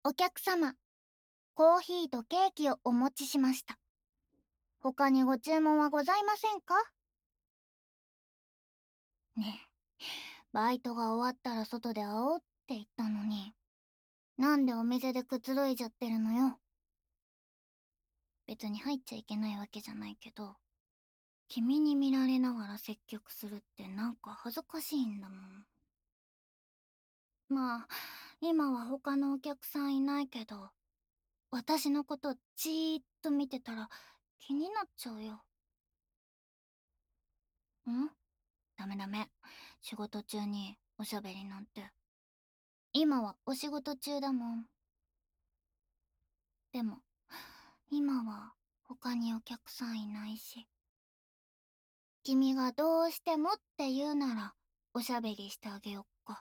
お客様、コーヒーとケーキをお持ちしました。他にご注文はございませんか？ねえ、バイトが終わったら外で会おうって言ったのに、なんでお店でくつろいじゃってるのよ。別に入っちゃいけないわけじゃないけど、君に見られながら接客するってなんか恥ずかしいんだもん。まあ、今は他のお客さんいないけど、私のことじーっと見てたら気になっちゃうよ。んダメダメ。仕事中におしゃべりなんて。今はお仕事中だもん。でも、今は他にお客さんいないし。君がどうしてもって言うなら、おしゃべりしてあげよっか。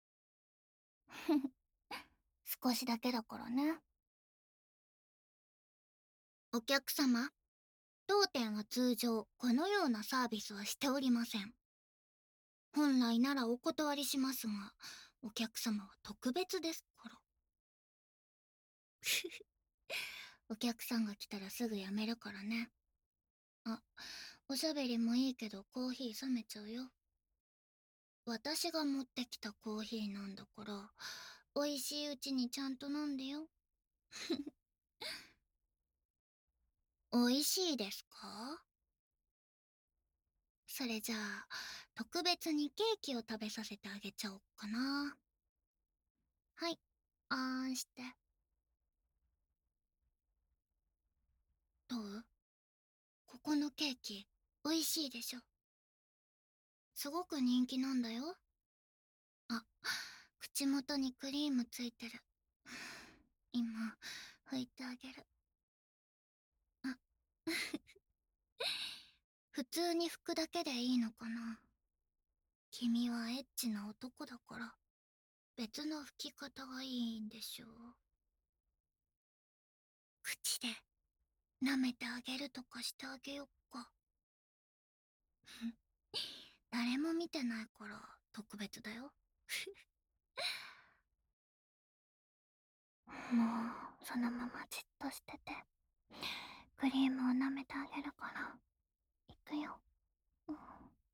少しだけだからね。お客様、当店は通常このようなサービスはしておりません。本来ならお断りしますが、お客様は特別ですから。お客さんが来たらすぐやめるからね。あ、おしゃべりもいいけどコーヒー冷めちゃうよ。私が持ってきたコーヒーなんだから、美味しいうちにちゃんと飲んでよ。美味しいですか？それじゃあ、特別にケーキを食べさせてあげちゃおっかな。はい、あーんして。どう？ここのケーキ、美味しいでしょ。すごく人気なんだよ。あ、口元にクリームついてる。今、拭いてあげる。あ、普通に拭くだけでいいのかな。君はエッチな男だから、別の拭き方がいいんでしょう。口で舐めてあげるとかしてあげよっか。誰も見てないから特別だよ。もうそのままじっとしてて、クリームを舐めてあげるから。いくよ。うん。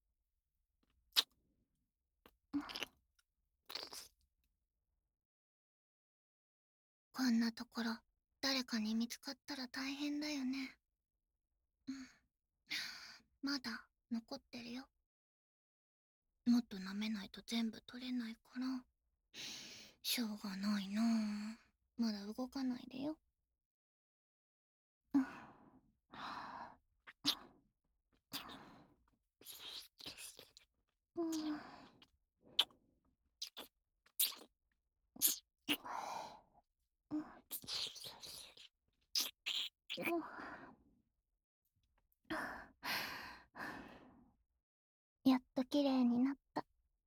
こんなところ誰かに見つかったら大変だよね。うん。まだ残ってるよ。もっと舐めないと全部取れないから。しょうがないなあ。まだ動かないでよ。うん。うん。やっと綺麗になった。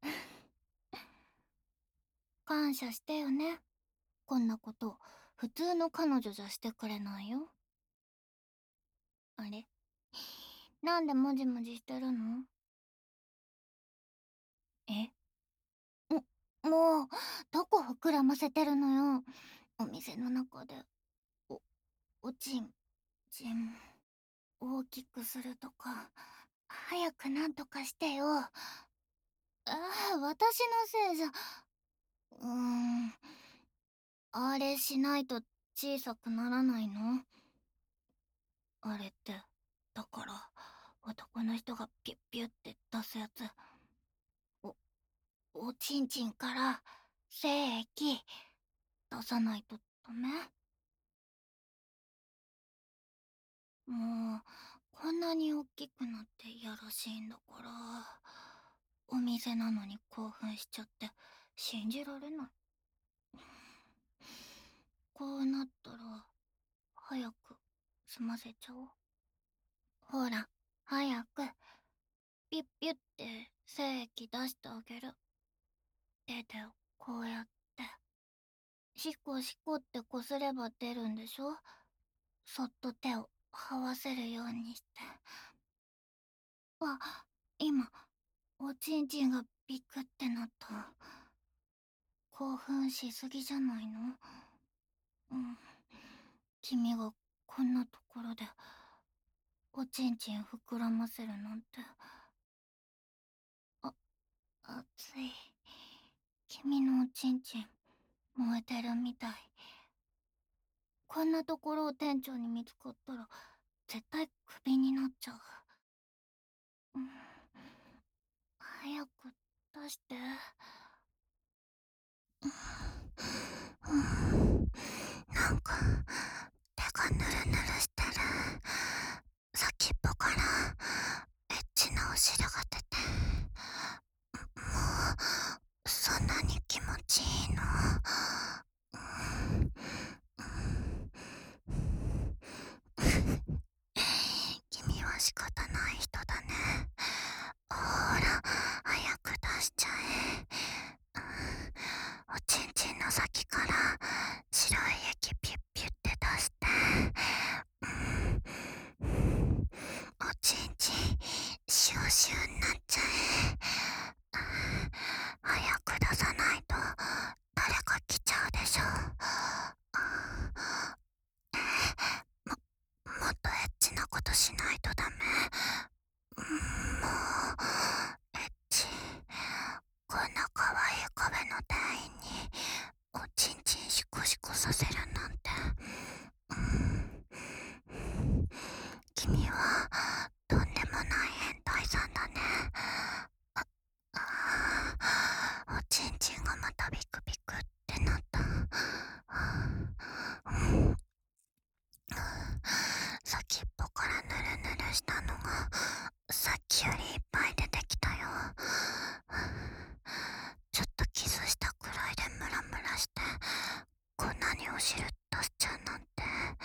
感謝してよね。こんなこと普通の彼女じゃしてくれないよ。あれ、なんでもじもじしてるの？え、もうどこ膨らませてるのよ。お店の中でおおちんちん大きくするとか、早くなんとかしてよ。ああ、私のせいじゃ。あれしないと小さくならないの？あれって、だから男の人がピュッピュって出すやつ。おおちんちんから精液出さないとダメ？もうこんなに大きくなっていやらしいんだから。お店なのに興奮しちゃって信じられない。こうなったら早く済ませちゃおう。ほら、早くピュッピュって精液出してあげる。手でこうやってシコシコってこすれば出るんでしょ？そっと手を這わせるようにして。あ、今おちんちんがビクってなった。興奮しすぎじゃないの？ ん、君がこんなところでおちんちん膨らませるなんて。あ、熱い。君のおちんちん燃えてるみたい。こんなところを店長に見つかったら絶対クビになっちゃう。うん、早く出して。なんか手がヌルヌルしてる。先っぽからエッチなお汁が出て、もうそんなに気持ちいいの？君は仕方ない人だね。ほら、早く出しちゃえ。おちんちんの先から白い液ピュッピュって出して。おちんちんシューシューになっちゃえ。早く出さないと誰か来ちゃうでしょ。もっとエッチなことしないとダメ。もうエッチ。こんな可愛いカフェの店員におちんちんシコシコさせるなんて。君はとんでもない変態さんだね。おちんちんがまたビクビクってなった。先っぽからヌルヌルしたのがさっきよりいっぱい出てきたよ。ちょっとキスしたくらいでムラムラしてこんなにお汁出しちゃうなんて。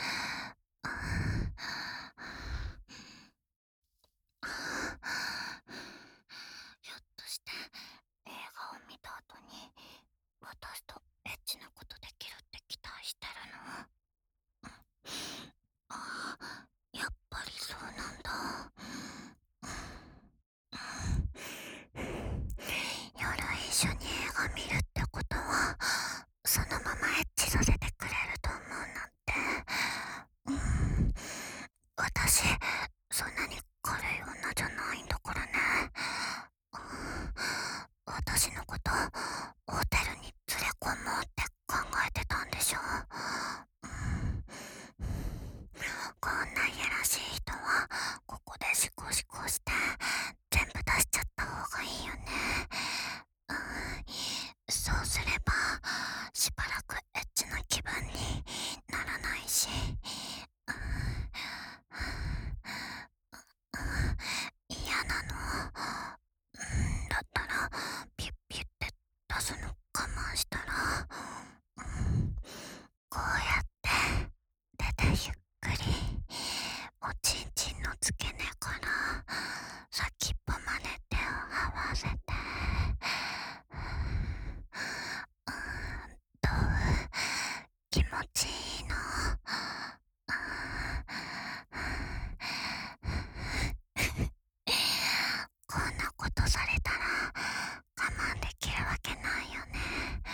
ひょっとして映画を見た後に私とエッチなことできるって期待してるの？ああ、やっぱりそうなんだ。夜一緒に映画見るってことはそのままエッチさせてくれると思うなんて。私そんなに軽い女じゃないんだからね。私のことホテルに連れ込もうって考えてたんでしょ。こんないやらしい人はここでシコシコして全部出しちゃった方がいいよね。そうすればしばらくエッチな気分にならないし。嫌なの？だったらピュッピュッって出すの我慢したら、こうやって手でゆっくりおちんちんの付け根から先っぽまで手を合わせて、どう？気持ちいいの？こんなことされたら我慢できるわけないよね。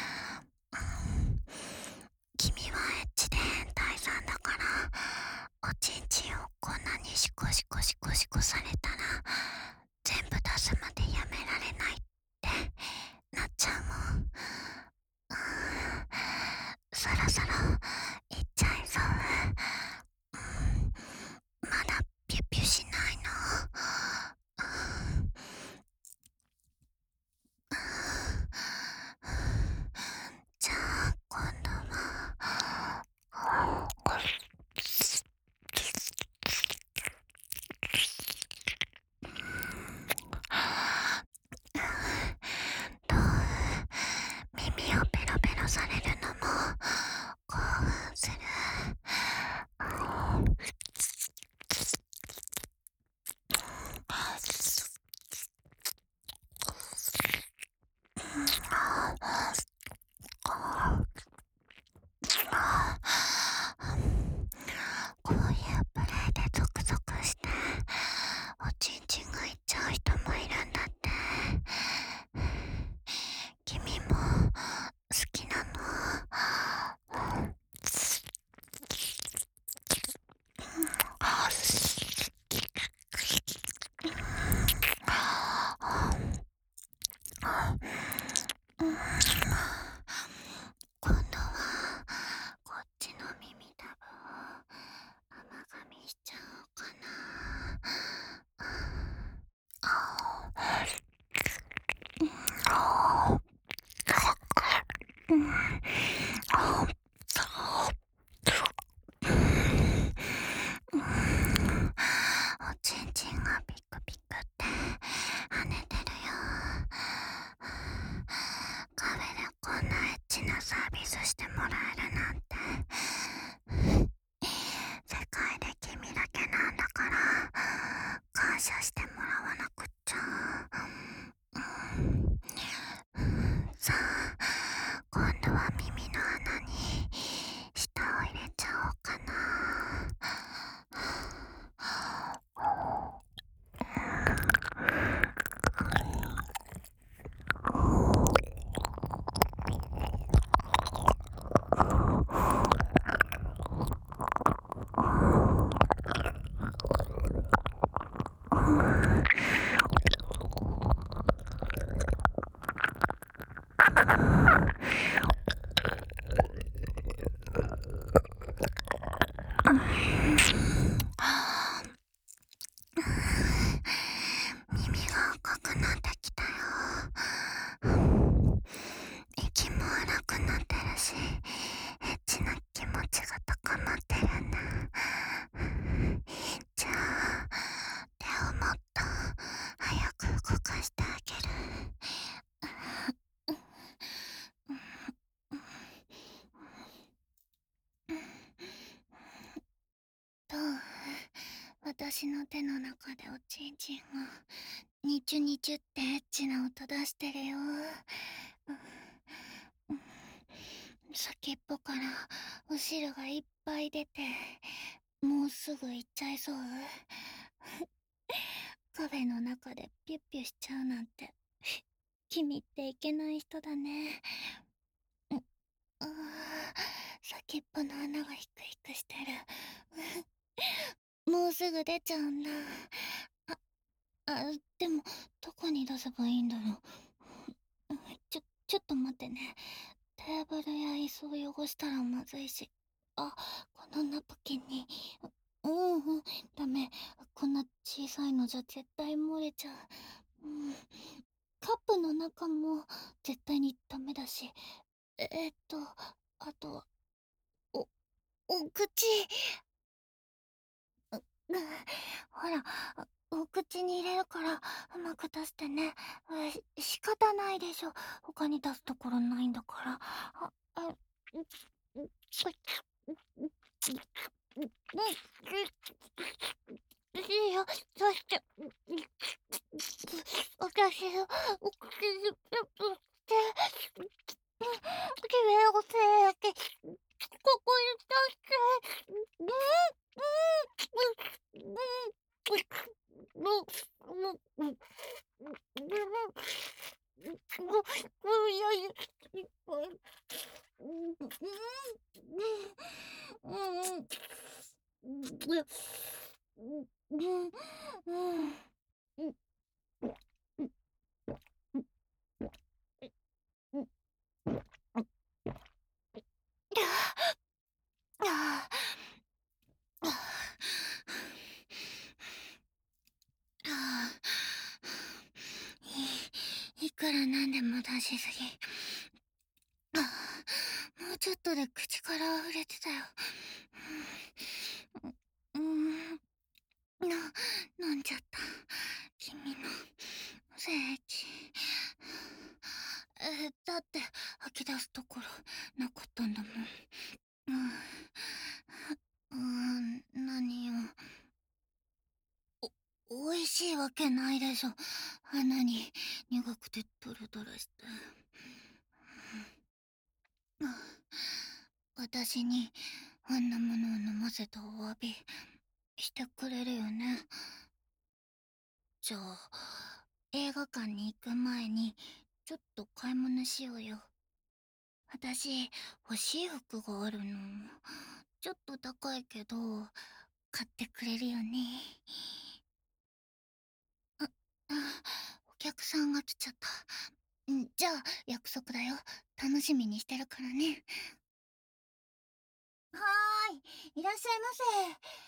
君はエッチで変態さんだからおちんちんをこんなにシコシコシコシコされたら全部出すまでやめられないってなっちゃうもん。そろそろいっちゃいそう。まだピュピュしないの？じゃあ今度はどう？耳をペロペロされるのも私の手の中でおちんちんがニチュニチュってエッチな音出してるよ。先っぽからお汁がいっぱい出て、もうすぐ行っちゃいそう。カフェの中でピュッピュしちゃうなんて。君っていけない人だね。あー、先っぽの穴がヒクヒクしてる。もうすぐ出ちゃうんだ。でも、どこに出せばいいんだろう。ちょっと待ってね。テーブルや椅子を汚したらまずいし。このナプキンに。ダメ。こんな小さいのじゃ絶対漏れちゃう。カップの中も絶対にダメだし。あとは、お、お口。うんほら、お口に入れるからうまく出してね。仕方ないでしょ。他に出すところないんだから。いいよ、そして、私のお口にピュッとして、きれいをせて、ここに出して、いくらなんでも出しすぎ。もうちょっとで口から溢れてたよ。うん、飲んじゃった。君の精液。だって吐き出すところなかったんだもん。何よ。美味しいわけないでしょ。鼻に苦くてドロドロして。私にあんなものを飲ませたお詫びしてくれるよね。じゃあ、映画館に行く前にちょっと買い物しようよ。私、欲しい服があるの。ちょっと高いけど、買ってくれるよね。あ、お客さんが来ちゃった。じゃあ、約束だよ。楽しみにしてるからね。はーい、いらっしゃいませ。